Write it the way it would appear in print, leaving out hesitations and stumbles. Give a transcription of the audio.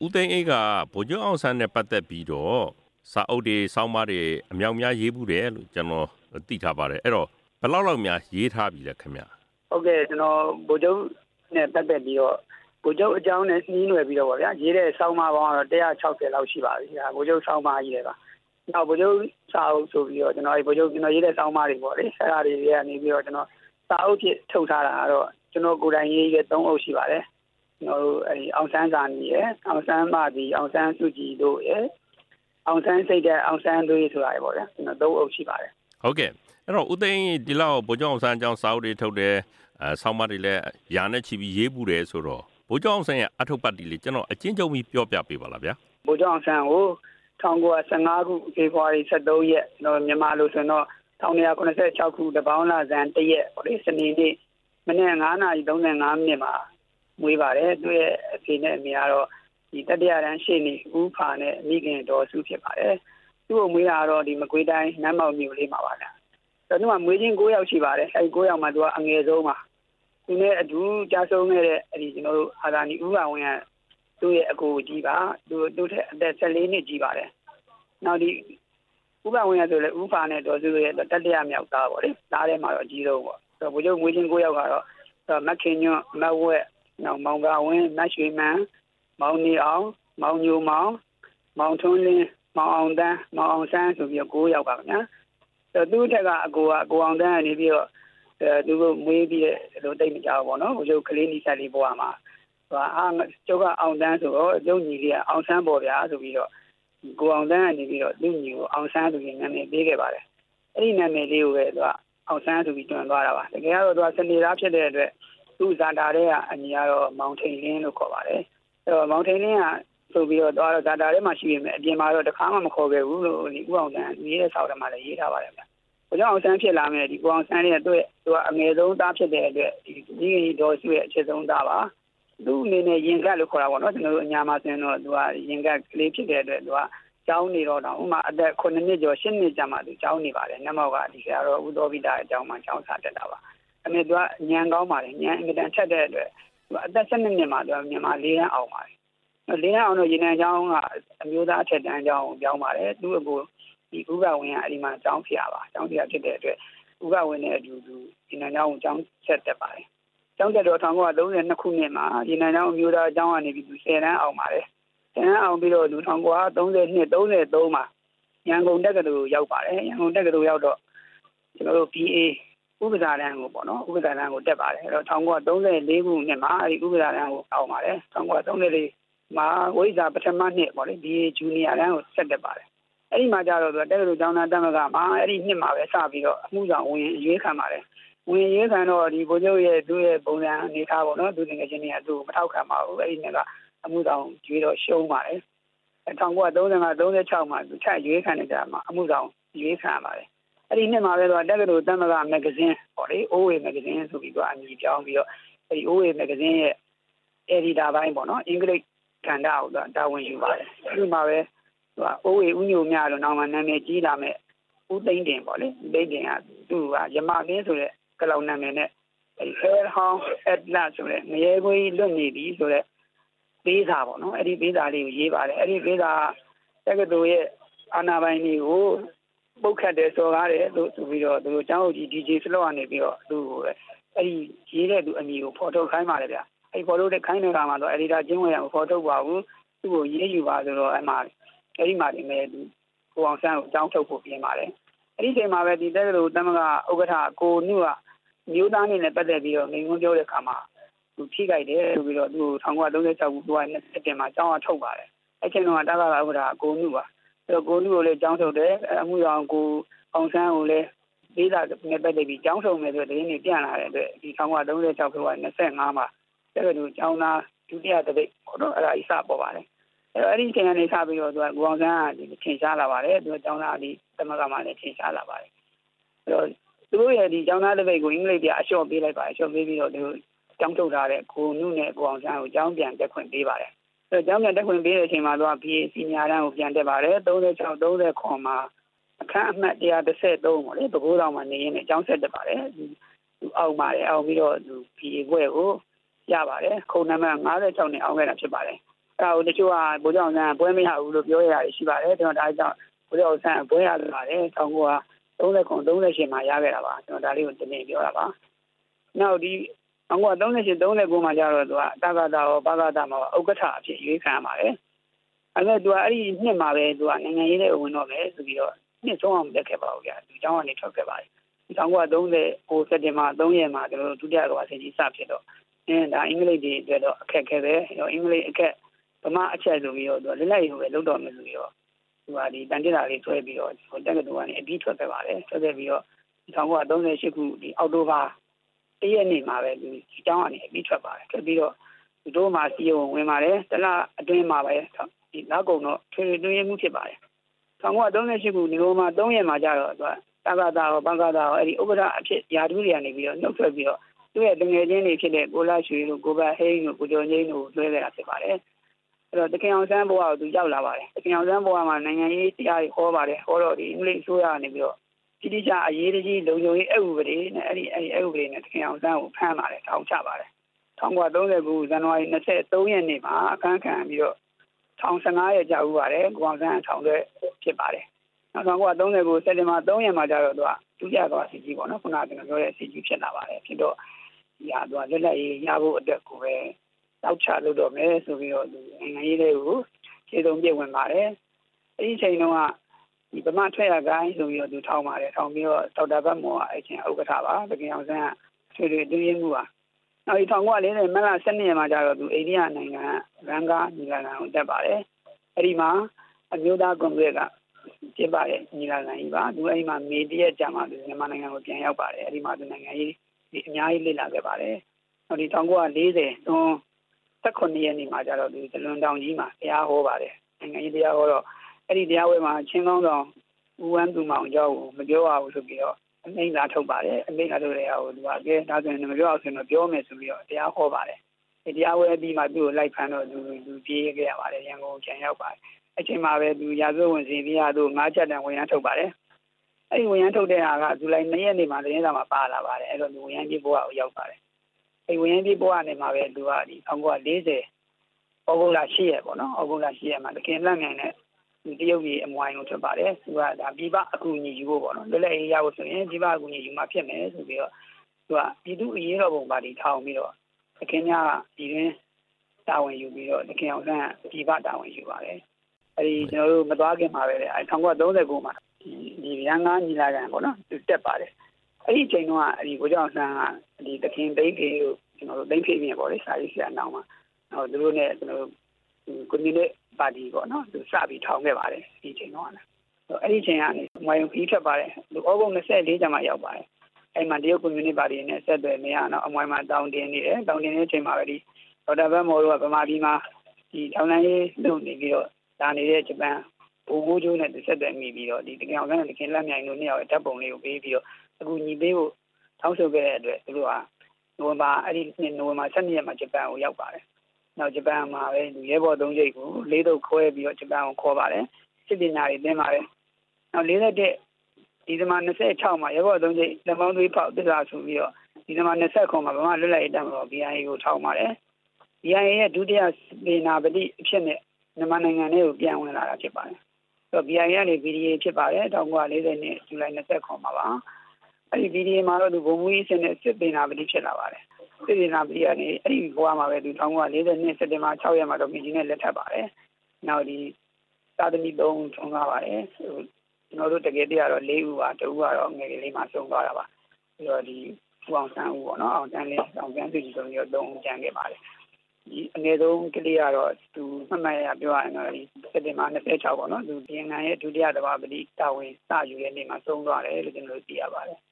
ဦးသိန်းအေးကဗိုလ်ချုပ်အောင်ဆန်းနဲ့ပတ်သက်ပြီးတော့စာအုပ်တွေဆောင်းပါးတွေအမြောက်များရေးဘူးတယ်လို့ကျွန်တော်သိထားပါတယ်အဲ့တော့ဘယ်လောက်များရေးထားပြီလဲခင်ဗျဟုတ်ကဲ့ကျွန်တော်ဗိုလ်ချုပ်နဲ့ပတ်သက်ပြီးတော့ဗိုလ်ချုပ်အကြောင်းနဲ့နှီးနွယ်ပြီးတော့ဗောဗျာရေးတဲ့ဆောင်းပါးပေါင်းတော့160လောက်ရှိပါပြီဒါဗိုလ်ချုပ်ဆောင်းပါးကြီးတယ်ပါနောက်ဗိုလ်ချုပ်စာအုပ်ဆိုပြီးတော့ကျွန်တော်ဗိုလ်ချုပ်ကျွန်တော်ရေးတဲ့ဆောင်းပါးတွေပေါ့လေအဲ့ဒါတွေကနေပြီးတော့ကျွန်တော်စာအုပ်ဖြစ်ထုတ်ထားတာကတော့ကျွန်တော်ကိုယ်တိုင်ရေးတဲ့3အုပ်ရှိပါတယ်ကျွန်တော်တို့အဲဒီအောင်ဆန်းစာနီရယ်အောင်ဆန်းမသည်အောင်ဆန်းစုကြည်တို့ရယ်အောင်ဆန်းစိတ်တဲ့အောင်ဆန်းသွေးဆိုတာပေါ့ဗျာကျွန်တော်3အုပ်ရှိပါတယ်ဟုတ်ကဲ့အဲ့တော့ဦးသိန်းဒီလောက်ဗိုလ်ချုပ်အောင်ဆန်းအကြောင်းစာအုပ်တွေထုတ်တယ်ဆောင်းပါးတွေလည်းရာနဲ့ချီပြီးရေးဘူးတယ်ဆိုတော့ဗိုလ်ချုပ်အောင်ဆန်းရဲ့အထုပ်ပတ်တီလေးကျွန်တော်အချင်းချုပ်ပြီးပြောပြပေးပါလားဗျာဗိုလ်ချုပ်အောင်ဆန်းကို1915ခုဖေဖော်ဝါရီ23ရက်ကျွန်တော်မြန်မာလိုဆိုတော့1986ခုတပေါင်းလဇန်1ရက်ပေါ့လေစနေနေ့မနေ့9:35မိနစ်မှာမွေးပါတယ်သူရဲ့အဖေနဲ့အမေကတော့ဒီတတိယတန်းရှေ့နေဦးဖာနဲ့မိခင်တော်စုဖြစ်ပါတယ်သူ့ကိုမွေးတာတော့ဒီမကွေးတိုင်းနမ်းမောက်မြို့လေးမှာပါဗျာသူကမွေးချင်း9ယောက်ရှိပါတယ်အဲဒီ9ယောက်မှာသူကအငယ်ဆုံးပါသူနဲ့အတူကြားဆုံးခဲ့တဲ့အဲဒီကျွန်တော်တို့အာသာနီဦးပါဝင်ကသူ့ရဲ့အကိုကြီးပါသူထက်အသက်14နှစ်ကြီးပါတယ်နောက်ဒီဥပဝင်ရဆိုလေဥဖာနဲ့တော်စုရဲ့တတိယမြောက်သားပေါ့လေသားထဲမှာတော့အကြီးဆုံးပေါ့ဆိုတော့ဘုချုပ်မွေးချင်း9ယောက်ကတော့မခင်ညွန့်မဝက်နောက်မောင်ပါဝင်းနတ်ရွှေမန်းမောင်နေအောင်မောင်ညိုမောင်မောင်ထွန်းလင်းမောင်အောင်တန်းမောင်အောင်ဆန်းဆိုပြီးတော့9ယောက်ပါခင်ဗျာဆိုတော့သူ့ထက်ကအကိုအောင်တန်းကနေပြီးတော့သူကမွေးပြီးတော့တိတ်မကြောက်ပေါ့နော်ဘုချုပ်ကလေးနီးစက်လေးဘွားမှာကျုပ်ကအောင်တန်းဆိုတော့ကျုပ်ညီလေးကအောင်ဆန်းပေါ်ဗျာဆိုပြီးတော့ကိုအောင်တန်းကနေပြီးတော့သူ့ညီကိုအောင်ဆန်းဆိုပြီးနာမည်ပေးခဲ့ပါတယ်အဲ့ဒီနာမည်လေးကိုပဲသူကအောင်ဆန်းဆိုပြီးတွင်သွားတာပါတကယ်တော့သူကစနေသားဖြစ်တဲ့အတွက်သူ့ဇာတာထဲကအညီကတော့မောင်ထိန်လင်းလို့ခေါ်ပါတယ်အဲ့တော့မောင်ထိန်လင်းကဆိုပြီးတော့ဇာတာထဲမှာရှိနေမယ်အပြင်မှာတော့တစ်ခါမှမခေါ်ခဲ့ဘူးလို့ဒီဦးအောင်တန်းရေးတဲ့စာအုပ်ထဲမှာလည်းရေးထားပါတယ်ဗျဘုရားအောင်ဆန်းဖြစ်လာမယ်ဒီကိုအောင်ဆန်းရဲ့သူကအငယ်ဆုံးသားဖြစ်တဲ့အတွက်ဒီကြီးတော်စုရဲ့အချစ်ဆုံးသားပါသူ့အနေနဲ့ရင်ကတ်လို့ခေါ်တာပေါ့နော်ကျွန်တော်တို့အညာမှာဆိုရင်တော့သူကရင်ကတ်ကလေးဖြစ်တဲ့အတွက်သူကကျောင်းနေတော့ဥမာအသက်9နှစ်ကျော်10နှစ်ကြာမှသူကျောင်းနေပါတယ်နမောက်ကဒီကတော့ဥသောဘိတာအကြောင်းမှကျောင်းစာတက်တာပါအဲ့မဲ့သူကညံကောင်းပါတယ်ညံအင်မတန်ထက်တဲ့အတွက်သူအသက်12နှစ်မှာသူကမြန်မာ၄တန်းအောင်ပါတယ်၄တန်းအောင်တော့ရေနံကျောင်းကအမျိုးသားအထက်တန်းကျောင်းကိုပြောင်းပါတယ်သူ့အကိုဒီဥပဝင်ကအဲ့ဒီမှာကျောင်းဖျားပါကျောင်းဖျားဖြစ်တဲ့အတွက်ဥပဝင်နဲ့အတူတူရေနံကျောင်းကိုကျောင်းဆက်တက်ပါတယ်ကျောင်းတက်တော့1932ခုနှစ်မှာရေနံကျောင်းအမျိုးသားကျောင်းကနေပြီးသူ10တန်းအောင်ပါတယ်10တန်းအောင်ပြီးတော့သူ1932-33မှာရန်ကုန်တက္ကသိုလ်ရောက်ပါတယ်ရန်ကုန်တက္ကသိုလ်ရောက်တော့ကျွန်တော်တို့ BA ဥပဒေတန်းကိုပေါ့နော်ဥပဒေတန်းကိုတက်ပါတယ်အဲ့တော့1934ခုနှစ်မှာအဲဒီဥပဒေတန်းကိုအောင်ပါတယ်1934မှာဝိဇ္ဇာပထမနှစ်ပေါ့လေ BA ဂျူနီယာတန်းကိုဆက်တက်ပါတယ်အဲ့ဒီမှာကျတော့သူတက္ကသိုလ်ကျောင်းသားတက်မကမှာအဲ့ဒီနှစ်မှာပဲစပြီးတော့အမှုဆောင်ဝင်ရွေးခံပါတယ်ဝင်ရေးခံတော့ဒီဗိုလ်ချုပ်ရဲ့သူ့ရဲ့ပုံစံအနေထားပေါ့နော်သူငယ်ချင်းတွေကသူ့ကိုမထောက်ခံပါဘူးအဲ့ဒီနှစ်ကအမှုဆောင်ရွေးတော့ရှုံးပါတယ်1935-36မှာသူထပ်ရွေးခံနေကြမှာအမှုဆောင်ရွေးခံပါတယ်အဲ့ဒီနှစ်မှာပဲတော့တက္ကသိုလ်တမကမဂ္ဂဇင်းပေါ့လေအိုးဝေမဂ္ဂဇင်းဆိုပြီးတော့အမည်ပြောင်းပြီးတော့အဲ့ဒီအိုးဝေမဂ္ဂဇင်းရဲ့အယ်ဒီတာပိုင်းပေါ့နော်အင်္ဂလိပ်ကဏ္ဍကိုတာဝန်ယူပါတယ်ဒီမှာပဲသူကအိုးဝေဦးညိုမြလို့နောက်မှနာမည်ကြီးလာမဲ့ဦးသိန်းတင်ပေါ့လေဦးသိန်းတင်ကသူကရမမင်းဆိုတဲ့ကလောက်နာမည်နဲ့အဲဒီ Airhound Atlas ဆိုတဲ့ငရဲခွေးလွတ်နေပြီဆိုတဲ့ပေးစာပေါ့နော်အဲ့ဒီပေးစာလေးကိုရေးပါတယ်အဲ့ဒီပေးစာတက္ကသိုလ်ရဲ့အာဏာပိုင်တွေကိုပုတ်ခတ်တယ်စော်ကားတယ်လို့ဆိုပြီးတော့သူကျောင်းအုပ်ကြီး DJ စလော့ကနေပြီးတော့သူ့ကိုအဲ့ဒီရေးတဲ့သူအမည်ကိုဖော်ထုတ်ခိုင်းပါတယ်ဗျအဲ့ဖော်ထုတ်တဲ့ခိုင်းတဲ့ကမှာတော့ editor ကျင်းဝင်အောင်ဖော်ထုတ်ပါဘူးသူ့ကိုရေးယူပါဆိုတော့အဲ့ဒီမှာဒီမဲ့သူကိုအောင်ဆန်းကိုကျောင်းထုတ်ဖို့ပြင်ပါတယ်အဲ့ဒီချိန်မှာပဲဒီတက္ကသိုလ်တမကဥက္ကဋ္ဌကိုနုကမျိုးသားနဲ့ပတ်သက်ပြီးတော့ငင်းငုံပြောတဲ့အခါမှာသူထိကြိုက်တယ်ဆိုပြီးတော့သူ1936ခုသူက20မှာကျောင်းအထုတ်ပါတယ်အဲ့ချိန်တော့တက္ကသိုလ်ဥက္ကဋ္ဌကိုနုပါအဲ့တော့ကိုနုကိုလည်းကျောင်းထုတ်တယ်အမှုဆောင်ကိုအောင်ဆန်းကိုလည်းဒေသနဲ့ပတ်သက်ပြီးကျောင်းထုတ်မယ်ဆိုတဲ့သတင်းတွေပြန့်လာတဲ့အတွက်ဒီ1936ခုက25မှာတက္ကသိုလ်ကျောင်းသားဒုတိယတပိတ်ပေါ့နော်အဲ့ဒါအစပေါ်ပါတယ်အဲ့ဒီချိန်ကနေစပြီးတော့သူကကိုအောင်ဆန်းကဒီထင်ရှားလာပါတယ်သူကကျောင်းသားဒီသမဂ္ဂမှာလည်းထင်ရှားလာပါတယ်အဲ့တော့သူတို့ရဲ့ဒီကျောင်းသားတပိတ်ကိုအင်္ဂလိပ်ပြအလျှော့ပေးလိုက်ပါတယ်အလျှော့ပေးပြီးတော့သူကျောင်းထုတ်ထားတဲ့ကိုနုနဲ့ကိုအောင်ဆန်းကိုကျောင်းပြန်တက်ခွင့်ပေးပါတယ်အဲ့တော့ကျောင်းပြန်တက်ခွင့်ပေးတဲ့အချိန်မှာသူက BA စီနီယာတန်းကိုပြန်တက်ပါတယ်36-39မှာအခန်းအမှတ်133ပေါ့လေပဲခူးတော်မှာနေရင်းနဲ့ကျောင်းဆက်တက်ပါတယ်သူအောင်ပါတယ်အောင်ပြီးတော့သူ BA ဘွဲ့ကိုရပါတယ်ခုံနံပါတ်56နဲ့အောင်ခဲ့တာဖြစ်ပါတယ်တချို့ကဗိုလ်ချုပ်အောင်ဆန်းပွဲမရဘူးလို့ပြောရတာရှိပါတယ်ကျွန်တော်ဒါကြောင့်ဗိုလ်ချုပ်အောင်ဆန်းပွဲရလာတယ်1939-38မှာရခဲ့တာပါကျွန်တော်ဒါလေးကိုတင်ပြပြောတာပါနောက်ဒီ1938-39မှာကျတော့သူကတက္ကသိုလ်ရောဘာသာမှာဥက္ကဋ္ဌအဖြစ်ရွေးခံရပါတယ်အဲ့တော့သူကအဲ့ဒီနှစ်မှာပဲသူကနိုင်ငံရေးနဲ့ဝင်တော့မယ်ဆိုပြီးတော့နှစ်ဆုံးအောင်တက်ခဲ့ပါဦးဗျာဒီကျောင်းကနေထွက်ခဲ့ပါတယ်1930စက်တင်ဘာ3ရက်မှာကျွန်တော်တို့ဒုတိယကမ္ဘာစစ်ကြီးစဖြစ်တော့ဒါအင်္ဂလိပ်တွေအတွက်တော့အခက်ခဲပဲအင်္ဂလိပ်အခက်ဗမာအချက်ဆိုပြီးတော့သူလက်လိုက်ရုံပဲလုပ်တော့မယ်ဆိုပြီးတော့သူကဒီတန်တက်တာလေးဆွဲပြီးတော့တက္ကသိုလ်ကနေအပြီးထွက်ခဲ့ပါတယ်ထွက်ခဲ့ပြီးတော့1938ခုဒီအောက်တိုဘာ1ရက်နေ့မှာပဲဒီကျောင်းကနေအပြီးထွက်ပါတယ်ထွက်ပြီးတော့သူတို့မှစီယုံဝင်ပါတယ်တလအတွင်းမှာပဲဒီနောက်ကုံတော့ထွေထွေတွင်းမှုဖြစ်ပါတယ်1938ခုဒီလိုမှ3ရက်မှာကျတော့သူကတက္ကသိုလ်ရောဘန်ကာတာရောအဲ့ဒီဥက္ကဋ္ဌအဖြစ်ယာတူးတွေကနေပြီးတော့နှုတ်ထွက်ပြီးတော့သူ့ရဲ့တငယ်ချင်းတွေဖြစ်တဲ့ကိုလာရွှေတို့ကိုဘဟိန်းတို့ကိုကျော်ငိမ့်တို့လွှဲခဲ့တာဖြစ်ပါတယ်အဲ့တော့တခင်အောင်ဆန်းဘဝကိုသူရောက်လာပါတယ်တခင်အောင်ဆန်းဘဝမှာနိုင်ငံရေးတရားတွေဟောပါတယ်ဟောတော့ဒီအင်္ဂလိပ်အစိုးရကနေပြီးတော့တိကျအရေးကြီးလုံခြုံရေးအဥပဒေနဲ့အဲ့ဒီအဥပဒေနဲ့တခင်အောင်ဆန်းကိုဖမ်းပါတယ်ထောင်ချပါတယ်1939ဇန်နဝါရီ23ရက်နေ့မှာအခမ်းခံပြီးတော့ထောင်15ရက်ကြာဦးပါတယ်ကိုအောင်ဆန်းထောင်ထဲဖြစ်ပါတယ်1939စက်တင်ဘာ3ရက်မှာကျတော့သူကဒုတိယကမ္ဘာစစ်ကြီးပေါ့နော်ခုနကကျွန်တော်ပြောတဲ့စစ်ကြီးဖြစ်လာပါတယ်ဖြစ်တော့ဒီဟာသူကလက်လက်ရေးရဖို့အတွက်ကိုပဲတောက်ချလုပ်တော့မယ်ဆိုပြီးတော့နိုင်ငံရေးတွေကိုခြေစုံပြည့်ဝင်ပါတယ်အဲဒီချိန်တုန်းကဒီဗမာထွက်ရကိုင်းဆိုပြီးတော့သူထောင်ပါတယ်ထောင်ပြီးတော့ဒေါက်တာဘတ်မော်ကအဲ့ချင်းဥက္ကဋ္ဌပါတကယ်အောင်ဆန်းဆွေတွေတွင်းရင်းမှုပါနောက်ဒီ1940မတ်လ12ရက်မှာကျတော့သူအိန္ဒိယနိုင်ငံရန်ကာညီလာခံကိုတက်ပါတယ်အဲ့ဒီမှာအမျိုးသားကွန်ဂရက်ကကျင်းပတဲ့ညီလာခံကြီးပါသူအဲ့ဒီမှာမေတရက်ကြာမှသူမြန်မာနိုင်ငံကိုပြန်ရောက်ပါတယ်အဲ့ဒီမှာသူနိုင်ငံရေးအများကြီးလေ့လာခဲ့ပါတယ်နောက်ဒီ1940 18ရက်နေ့မှာကျတော့သူဇလွန်တောင်ကြီးမှာတရားဟောပါတယ်နိုင်ငံရေးတရားဟောတော့အဲ့ဒီတရားဝဲမှာချင်းကောင်းဆောင်ဦးဝမ်းသူမောင်ကျောင်းကိုမပြောရဘူးဆိုပြီးတော့အမိန့်လာထုတ်ပါတယ်အမိန့်လာထုတ်တဲ့ဟာကိုသူကအဲဒါဆိုရင်မပြောအောင်ဆိုရင်ပြောမယ်ဆိုပြီးတော့တရားဟောပါတယ်ဒီတရားဝဲပြီးမှသူ့ကိုလိုက်ဖမ်းတော့သူပြေးခဲ့ရပါတယ်ရန်ကုန်ပြန်ရောက်ပါတယ်အချိန်မှာပဲသူရာဇဝတ်ဝင်စီပြရသူ9ချက်တန်ဝင်ရန်ထုတ်ပါတယ်အဲ့ဒီဝင်ရန်ထုတ်တဲ့ဟာကဇူလိုင်2ရက်နေ့မှာသတင်းစာမှာပါလာပါတယ်အဲ့တော့သူဝင်ရန်ပြေးဘဝကိုရောက်ပါတယ်အဲ့ဝင်ရန်ပြေးဘဝနဲ့မှာပဲသူကဒီ1940ဩဂုတ်လ10ရက်ပေါ့နော်ဩဂုတ်လ10ရက်မှာတခင်လက်ငံနဲ့ဒီတရုတ်ပြည်အမွိုင်းကိုထွက်ပါတယ်သူကဒါပြပအကူအညီယူဖို့ပေါ့နော်လွတ်လပ်ရေးရဖို့ဆိုရင်ပြပအကူအညီယူမှဖြစ်မယ်ဆိုပြီးတော့သူကပြည်သူ့အရေးတော်ပုံပါတီထောင်ပြီးတော့တခင်များကဒီတွင်တာဝန်ယူပြီးတော့တခင်အောင်ဆန်းပြပတာဝန်ယူပါတယ်အဲဒီကျွန်တော်တို့မသွားခင်မှာပဲ1939မှာဒီရန်ကားညီလာခံပေါ့နော်သူတက်ပါတယ်အဲ့ဒီချိန်တုန်းကဒီကိုကြောင်ဆန်းကဒီတခင်သိန်းခေကိုကျွန်တော်တို့သိန်းခေပြင်ပေါ့လေစာရေးဆရာနောက်မှာဟိုသူတို့နဲ့ကျွန်တော်တို့ကွန်မြူနစ်ပါတီပေါ့နော်သူစပြီးထောင်ခဲ့ပါတယ်ဒီချိန်တော့အဲ့ဒီချိန်ကနေမွေယုံပြီးထွက်ပါတယ်သူဩဂုတ်24ကျမှရောက်ပါတယ်အဲ့မှာတရုတ်ကွန်မြူနစ်ပါတီနဲ့ဆက်သွယ်နေရအောင်အမွိုင်းမှာတောင်းတင်နေတယ်တောင်းတင်နေတဲ့အချိန်မှာပဲဒီဒေါက်တာဘတ်မော်တို့ကဗမာပြည်မှာဒီထောင်လိုင်းရေးလုပ်နေပြီးတော့ဒါနေတဲ့ဂျပန်ဘူဂိုးကျိုးနဲ့ဆက်သွယ်မိပြီးတော့ဒီတကယ်အောင်ဆန်းတကယ်လက်မြိုင်တို့နှစ်ယောက်ဓာတ်ပုံလေးကိုပေးပြီးတော့အခုညီပေးဖို့ထောင်းဆိုခဲ့တဲ့အတွက်သူတို့ကနိုဝင်ဘာ12ရက်မှာဂျပန်ကိုရောက်ပါတယ်နောက်ဂျပန်မှာပဲရဲဘော်3ကျိတ်ကိုလေးတော့ခွဲပြီးတော့ဂျပန်ကိုခေါ်ပါတယ်စစ်ပညာတွေသင်ပါတယ်နောက်41ဒီဇင်ဘာ26မှာရဲဘော်3ကျိတ်လက်မောင်းသွေးဖောက်တစ္ဆာဆိုပြီးတော့ဒီဇင်ဘာ29မှာဗမာလွတ်လပ်ရေးတပ်မတော် BIA ကိုထောက်ပါတယ် BIA ရဲ့ဒုတိယစေနာပတိအဖြစ်နဲ့မြန်မာနိုင်ငံထဲကိုပြန်ဝင်လာတာဖြစ်ပါတယ်ဆိုတော့ BIA ကနေ BDA ဖြစ်ပါတယ်1940နှစ်ဇူလိုင်29မှာပါအဲ့ဒီ BDA မှာတော့သူဘုံမူကြီးအစ်နဲ့စစ်စေနာပတိဖြစ်လာပါတယ်စစ်စေနာပတိကနေအဲ့ဒီဘဝမှာပဲသူ1940စက်တင်ဘာ6ရက်မှာတော့ပြည်ကြီးနဲ့လက်ထပ်ပါတယ်နောက်ဒီသာသမီ3ဦးထုံးကားပါတယ်ကျွန်တော်တို့တကယ်တည်းကတော့4ဦးပါ2ဦးကတော့ငယ်လေးမှဆုံးသွားတာပါပြီးတော့ဒီဦးအောင်ဆန်းဦးပေါ့နော်အောင်ဆန်းလေးအောင်ဆန်းစုကြည်ဆိုပြီးတော့3ဦးကျန်ခဲ့ပါတယ်ဒီအငယ်ဆုံးကလေးကတော့သူမှတ်မှတ်ရပြောရရင်တော့ဒီစက်တင်ဘာ26ပေါ့နော်သူဒီနိုင်ငံရဲ့ဒုတိယသဘာပတိတာဝန်စယူတဲ့နေ့မှာဆုံးသွားတယ်လို့ကျွန်တော်တို့သိရပါတယ်